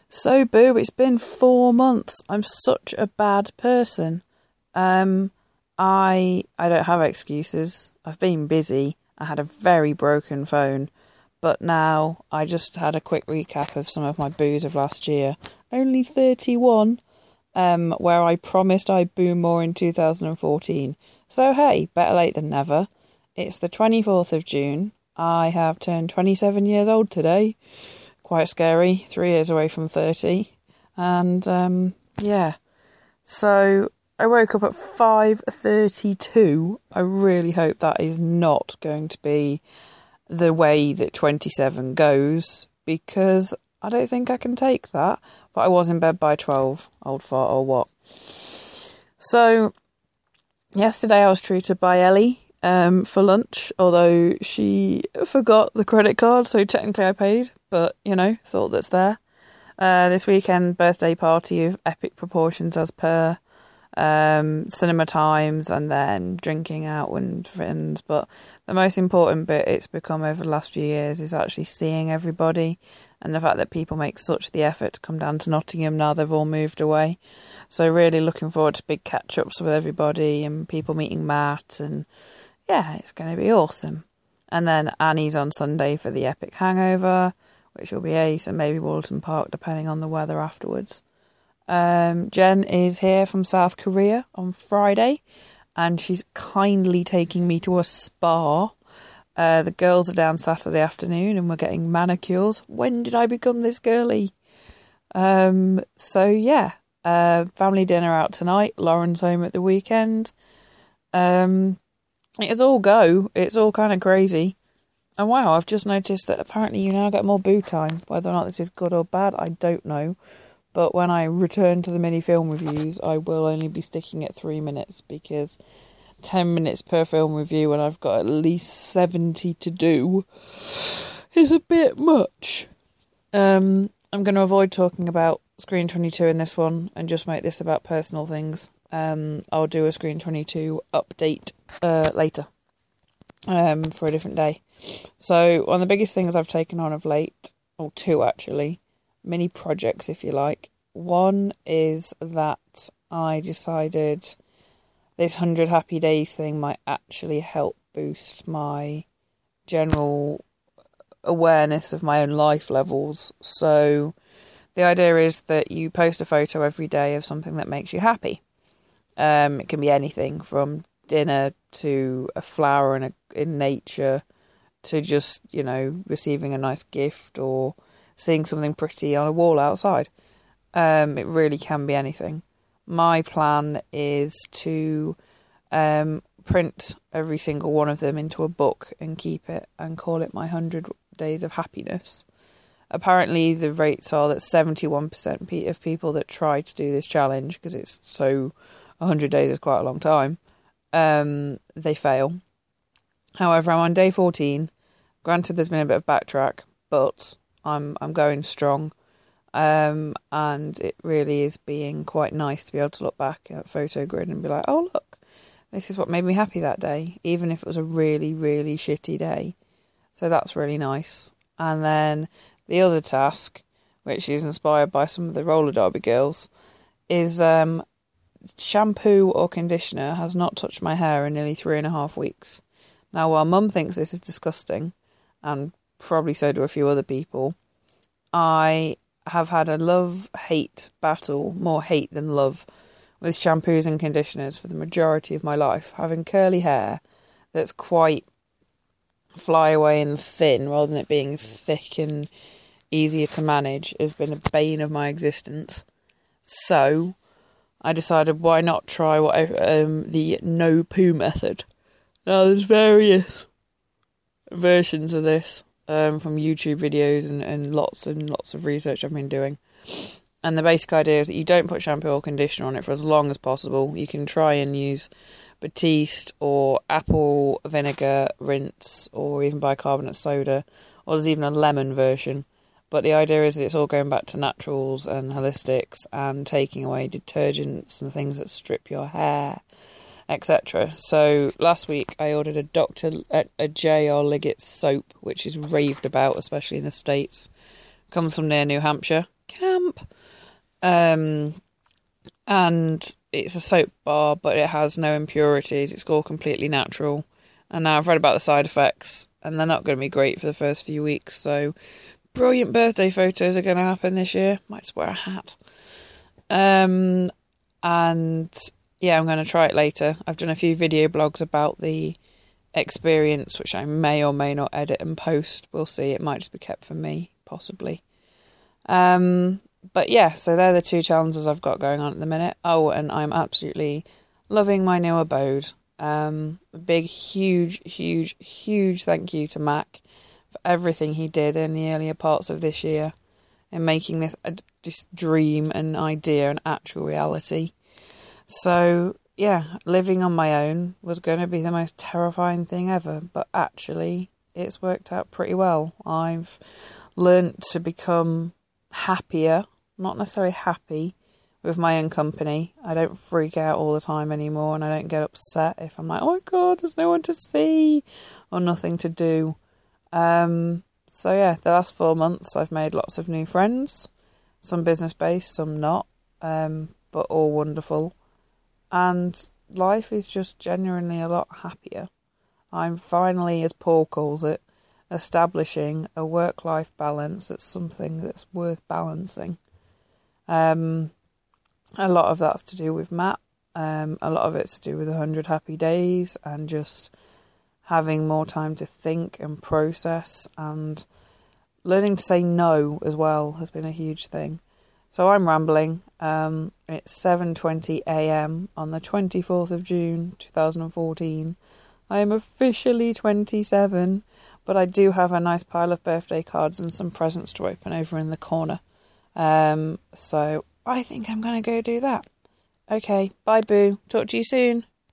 So, Boo, it's been 4 months. I'm such a bad person. I don't have excuses. I've been busy. I had a very broken phone. But now I just had a quick recap of some of my boos of last year. Only 31, where I promised I'd boo more in 2014. So hey, better late than never. It's the 24th of June. I have turned 27 years old today. Quite scary, 3 years away from 30. And yeah, so I woke up at 5:32. I really hope that is not going to be the way that 27 goes, because I don't think I can take that. But I was in bed by 12, old fart or what. So yesterday I was treated by Ellie for lunch, although she forgot the credit card, so technically I paid, but thought that's there. This weekend, birthday party of epic proportions as per. Cinema times, and then drinking out with friends. But the most important bit it's become over the last few years is actually seeing everybody, and the fact that people make such the effort to come down to Nottingham now they've all moved away. So really looking forward to big catch-ups with everybody and people meeting Matt, and yeah, it's going to be awesome. And then Annie's on Sunday for the epic hangover, which will be ace, and maybe Walton Park depending on the weather afterwards. Jen is here from South Korea on Friday, and she's kindly taking me to a spa. The girls are down Saturday afternoon and we're getting manicures. When did I become this girly? So yeah, family dinner out tonight. Lauren's home at the weekend. It's all go. It's all kind of crazy. And wow, I've just noticed that apparently you now get more boo time. Whether or not this is good or bad, I don't know. But when I return to the mini film reviews, I will only be sticking at 3 minutes, because 10 minutes per film review when I've got at least 70 to do is a bit much. I'm going to avoid talking about Screen 22 in this one and just make this about personal things. I'll do a Screen 22 update later for a different day. So one of the biggest things I've taken on of late, or two actually, mini projects if you like. One is that I decided this 100 happy days thing might actually help boost my general awareness of my own life levels. So the idea is that you post a photo every day of something that makes you happy. It can be anything from dinner to a flower in nature to just, receiving a nice gift or seeing something pretty on a wall outside. It really can be anything. My plan is to print every single one of them into a book and keep it and call it my 100 days of happiness. Apparently the rates are that 71% of people that try to do this challenge, because it's so 100 days is quite a long time, they fail. However, I'm on day 14. Granted, there's been a bit of backtrack, but I'm going strong, and it really is being quite nice to be able to look back at PhotoGrid and be like, oh look, this is what made me happy that day, even if it was a really, really shitty day. So that's really nice. And then the other task, which is inspired by some of the roller derby girls, is shampoo or conditioner has not touched my hair in nearly 3.5 weeks. Now, while Mum thinks this is disgusting, and probably so do a few other people, I have had a love-hate battle, more hate than love, with shampoos and conditioners for the majority of my life. Having curly hair that's quite flyaway and thin, rather than it being thick and easier to manage, has been a bane of my existence. So I decided, why not try the no poo method? Now, there's various versions of this from YouTube videos and lots of research I've been doing. And the basic idea is that you don't put shampoo or conditioner on it for as long as possible. You can try and use Batiste or apple vinegar rinse or even bicarbonate soda, or there's even a lemon version. But the idea is that it's all going back to naturals and holistics and taking away detergents and things that strip your hair, etc. So last week I ordered a J.R. Liggett soap, which is raved about, especially in the States. Comes from near New Hampshire. Come pump. And it's a soap bar, but it has no impurities. It's all completely natural. And now I've read about the side effects, and they're not going to be great for the first few weeks. So brilliant birthday photos are going to happen this year. Might just wear a hat. And yeah, I'm going to try it later. I've done a few video blogs about the experience, which I may or may not edit and post. We'll see. It might just be kept for me, possibly. But yeah, so they're the two challenges I've got going on at the minute. Oh, and I'm absolutely loving my new abode. A big, huge thank you to Mac for everything he did in the earlier parts of this year in making this dream and idea an actual reality. So yeah, living on my own was going to be the most terrifying thing ever, but actually it's worked out pretty well. I've learnt to become happier, not necessarily happy, with my own company. I don't freak out all the time anymore, and I don't get upset if I'm like, oh my god, there's no one to see or nothing to do. So yeah, the last 4 months I've made lots of new friends, some business based, some not, but all wonderful. And life is just genuinely a lot happier. I'm finally, as Paul calls it, establishing a work-life balance that's something that's worth balancing. A lot of that's to do with Matt. A lot of it's to do with 100 happy days and just having more time to think and process, and learning to say no as well has been a huge thing. So I'm rambling. It's 7:20 a.m. on the 24th of June 2014. I am officially 27, but I do have a nice pile of birthday cards and some presents to open over in the corner. So I think I'm going to go do that. Okay, bye boo. Talk to you soon.